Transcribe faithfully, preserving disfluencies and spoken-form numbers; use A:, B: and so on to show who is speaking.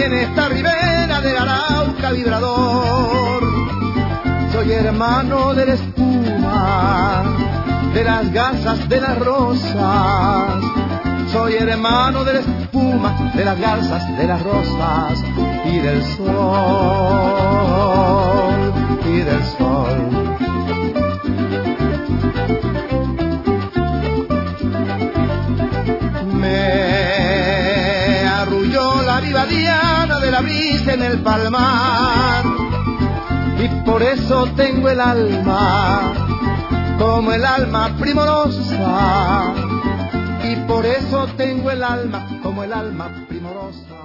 A: en esta ribera del Arauca vibrador. Soy hermano de la espuma, de las garzas, de las rosas. Soy hermano de la espuma, de las garzas, de las rosas y del sol, y del sol. Me arrulló la viva diana de la brisa en el palmar, y por eso tengo el alma como el alma primorosa, y por eso tengo el alma como el alma primorosa.